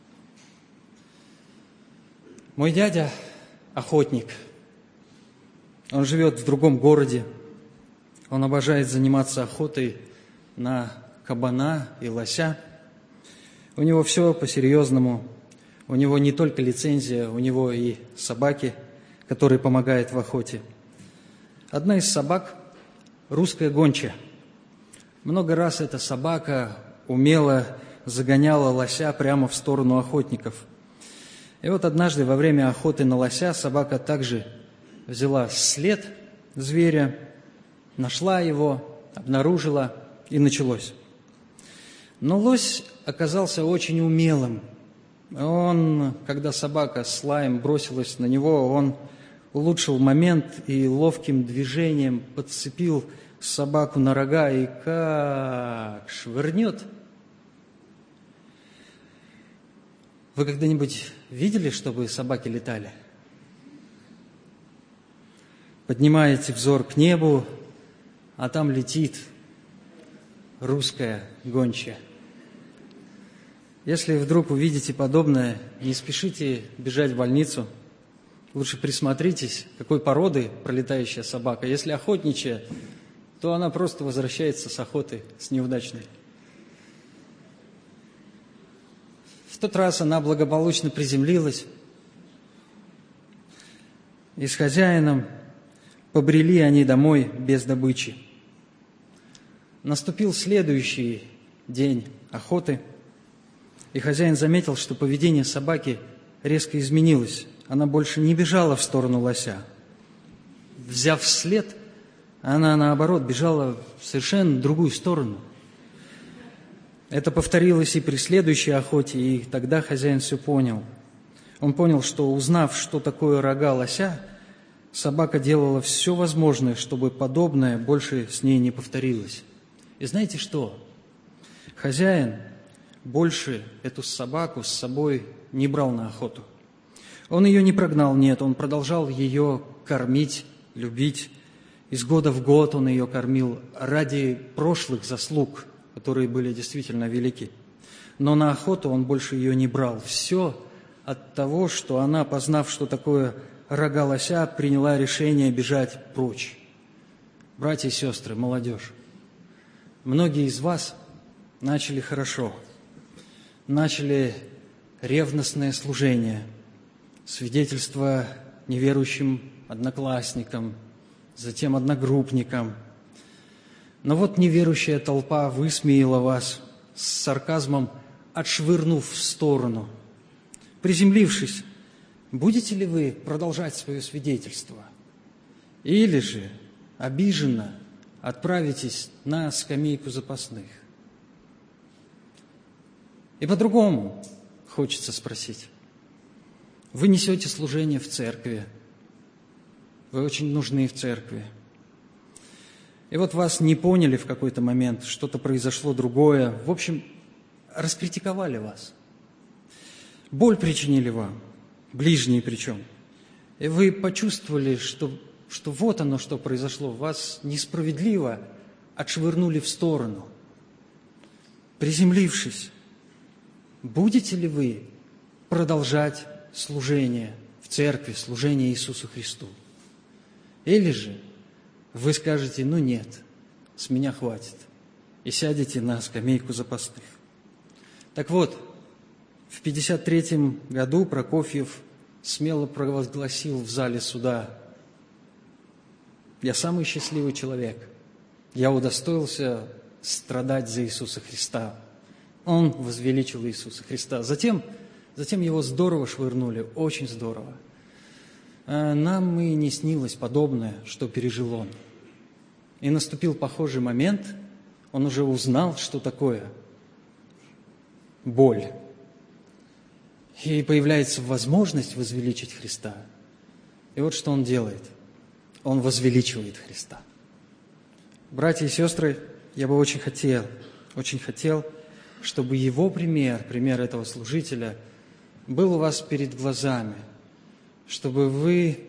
Мой дядя – охотник. Он живет в другом городе. Он обожает заниматься охотой на кабана и лося. У него все по-серьезному. У него не только лицензия, у него и собаки, которые помогают в охоте. Одна из собак – русская гончая. Много раз эта собака умело загоняла лося прямо в сторону охотников. И вот однажды во время охоты на лося собака также взяла след зверя, нашла его, обнаружила, и началось. Но лось оказался очень умелым. Он, когда собака с лаем бросилась на него, он улучшил момент и ловким движением подцепил собаку на рога и как швырнет. Вы когда-нибудь видели, чтобы собаки летали? Поднимаете взор к небу, а там летит русская гончая. Если вдруг увидите подобное, не спешите бежать в больницу. Лучше присмотритесь, какой породы пролетающая собака. Если охотничья, то она просто возвращается с охоты, с неудачной. В тот раз она благополучно приземлилась, и с хозяином побрели они домой без добычи. Наступил следующий день охоты, и хозяин заметил, что поведение собаки резко изменилось. Она больше не бежала в сторону лося. Взяв след, она, наоборот, бежала в совершенно другую сторону. Это повторилось и при следующей охоте, и тогда хозяин все понял. Он понял, что, узнав, что такое рога лося, собака делала все возможное, чтобы подобное больше с ней не повторилось. И знаете что? Хозяин больше эту собаку с собой не брал на охоту. Он ее не прогнал, нет, он продолжал ее кормить, любить. Из года в год он ее кормил ради прошлых заслуг, которые были действительно велики. Но на охоту он больше ее не брал. Все от того, что она, познав, что такое рога лося, приняла решение бежать прочь. Братья и сестры, молодежь, многие из вас начали хорошо, начали ревностное служение, свидетельство неверующим одноклассникам, затем одногруппникам. Но вот неверующая толпа высмеяла вас с сарказмом, отшвырнув в сторону. Приземлившись, будете ли вы продолжать свое свидетельство? Или же, обиженно, отправитесь на скамейку запасных? И по-другому хочется спросить. Вы несете служение в церкви. Вы очень нужны в церкви. И вот вас не поняли в какой-то момент, что-то произошло другое. В общем, раскритиковали вас. Боль причинили вам, ближние причем. И вы почувствовали, что вот оно, что произошло. Вас несправедливо отшвырнули в сторону. Приземлившись, будете ли вы продолжать служение в церкви, служение Иисусу Христу? Или же вы скажете: ну нет, с меня хватит, и сядете на скамейку запасных. Так вот, в 1953 году Прокофьев смело провозгласил в зале суда: «Я самый счастливый человек. Я удостоился страдать за Иисуса Христа». Он возвеличил Иисуса Христа. Затем его здорово швырнули, очень здорово. Нам и не снилось подобное, что пережил он. И наступил похожий момент, он уже узнал, что такое боль. И появляется возможность возвеличить Христа. И вот что он делает. Он возвеличивает Христа. Братья и сестры, я бы очень хотел, чтобы его пример этого служителя, был у вас перед глазами, чтобы вы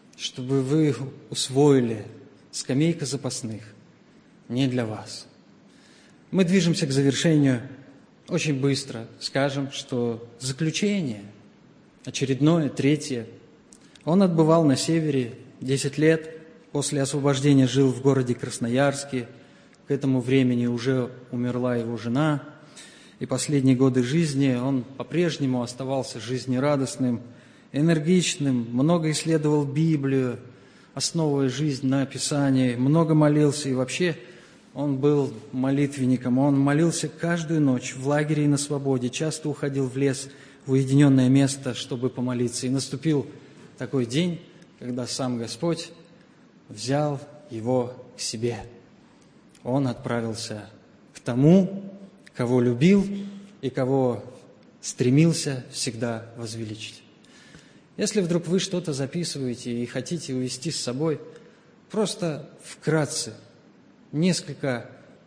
усвоили: скамейка запасных не для вас. Мы движемся к завершению. Очень быстро скажем, что заключение, очередное, третье. Он отбывал на севере 10 лет, после освобождения жил в городе Красноярске. К этому времени уже умерла его жена, и последние годы жизни он по-прежнему оставался жизнерадостным, энергичным, много исследовал Библию, основывая жизнь на Писании, много молился, и вообще он был молитвенником. Он молился каждую ночь в лагере и на свободе, часто уходил в лес, в уединенное место, чтобы помолиться. И наступил такой день, когда сам Господь взял его к себе. Он отправился к тому, кого любил и кого стремился всегда возвеличить. Если вдруг вы что-то записываете и хотите увести с собой, просто вкратце несколько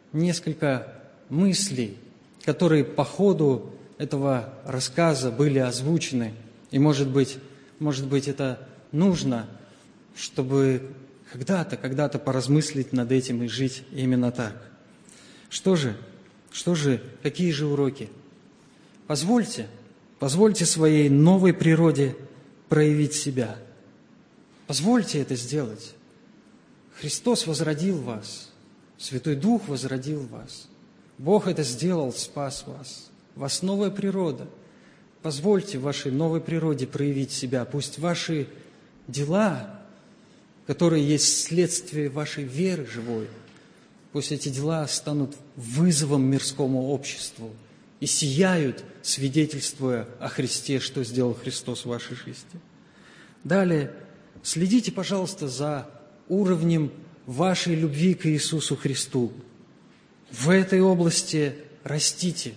мыслей, которые по ходу этого рассказа были озвучены. И, может быть, это нужно, чтобы когда-то поразмыслить над этим и жить именно так. Что же, какие же уроки? Позвольте своей новой природе проявить себя. Позвольте это сделать. Христос возродил вас. Святой Дух возродил вас. Бог это сделал, спас вас. У вас новая природа. Позвольте вашей новой природе проявить себя. Пусть ваши дела, которые есть следствие вашей веры живой, пусть эти дела станут вызовом мирскому обществу и сияют, свидетельствуя о Христе, что сделал Христос в вашей жизни. Далее, следите, пожалуйста, за уровнем вашей любви к Иисусу Христу. В этой области растите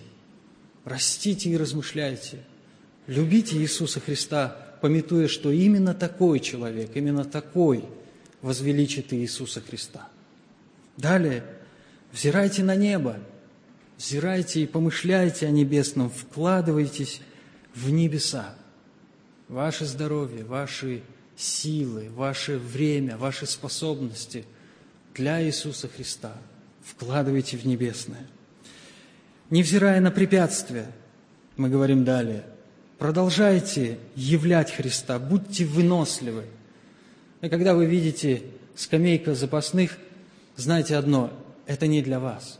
и размышляйте. Любите Иисуса Христа, памятуя, что именно такой человек, именно такой возвеличит Иисуса Христа. Далее, взирайте на небо, взирайте и помышляйте о небесном, вкладывайтесь в небеса. Ваше здоровье, ваши силы, ваше время, ваши способности для Иисуса Христа вкладывайте в небесное. Невзирая на препятствия, мы говорим далее, продолжайте являть Христа, будьте выносливы. И когда вы видите скамейка запасных, знайте одно, это не для вас.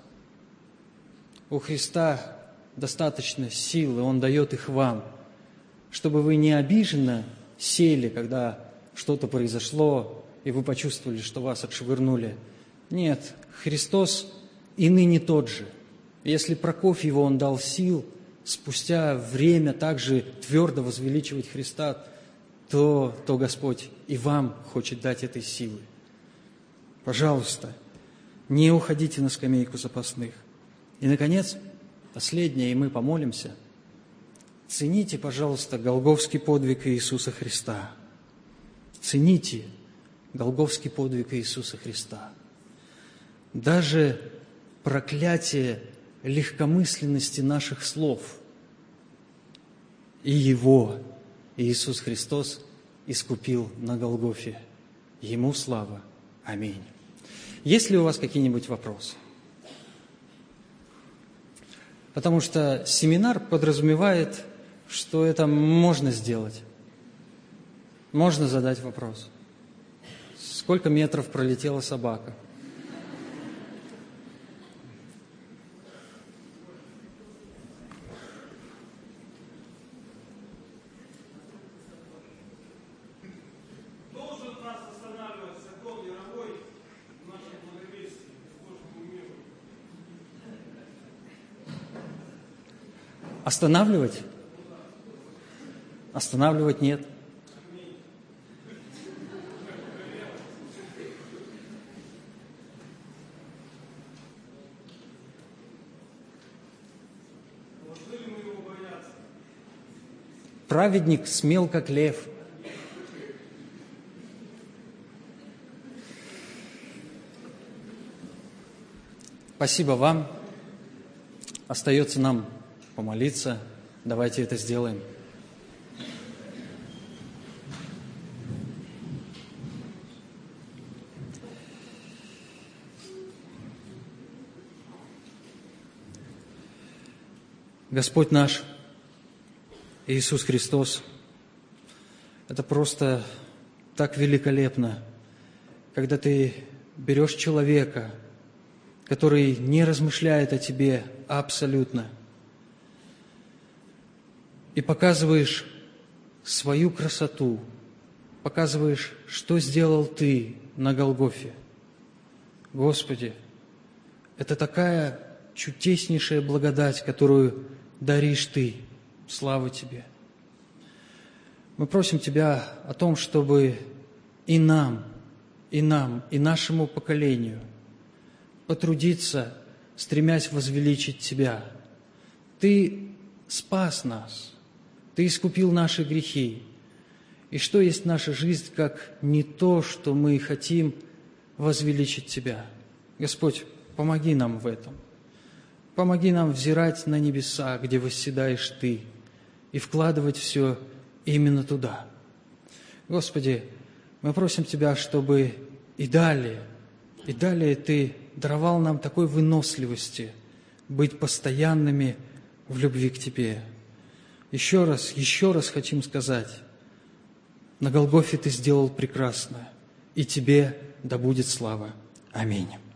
У Христа достаточно силы, Он дает их вам, чтобы вы не обиженно сели, когда что-то произошло, и вы почувствовали, что вас отшвырнули. Нет, Христос и ныне тот же. Если Прокофьеву Он дал сил, спустя время также твердо возвеличивать Христа, то Господь и вам хочет дать этой силы. Пожалуйста, не уходите на скамейку запасных. И, наконец, последнее, и мы помолимся. Цените, пожалуйста, голгофский подвиг Иисуса Христа. Цените голгофский подвиг Иисуса Христа. Даже проклятие легкомысленности наших слов И Его, Иисус Христос, искупил на Голгофе. Ему слава. Аминь. Есть ли у вас какие-нибудь вопросы? Потому что семинар подразумевает, что это можно сделать. Можно задать вопрос. Сколько метров пролетела собака? Должен нас останавливать закон мировой в нашем благовестии, Божьему миру. Останавливать? Останавливать нет. Праведник смел, как лев. Спасибо вам. Остается нам помолиться. Давайте это сделаем. Господь наш, Иисус Христос, это просто так великолепно, когда Ты берешь человека, который не размышляет о Тебе абсолютно, и показываешь свою красоту, показываешь, что сделал Ты на Голгофе. Господи, это такая чудеснейшая благодать, которую даришь Ты. Слава Тебе! Мы просим Тебя о том, чтобы и нам, и нашему поколению потрудиться, стремясь возвеличить Тебя. Ты спас нас, Ты искупил наши грехи. И что есть наша жизнь, как не то, что мы хотим возвеличить Тебя? Господь, помоги нам в этом. Помоги нам взирать на небеса, где восседаешь Ты, и вкладывать все именно туда. Господи, мы просим Тебя, чтобы и далее Ты даровал нам такой выносливости быть постоянными в любви к Тебе. Еще раз хотим сказать, на Голгофе Ты сделал прекрасное, и Тебе да будет слава. Аминь.